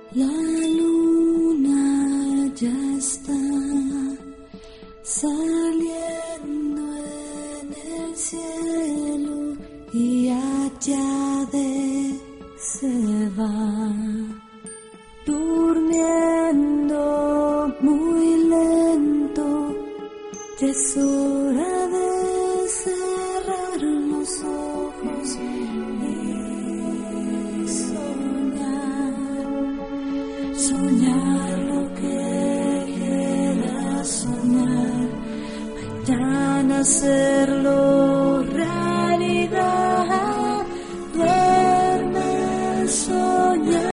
La luna ya está saliendo en el cielo y allá se va, durmiendo muy lento. Ya es hora de cerrar los ojos y soñar lo que quieras soñar, mañana hacerlo.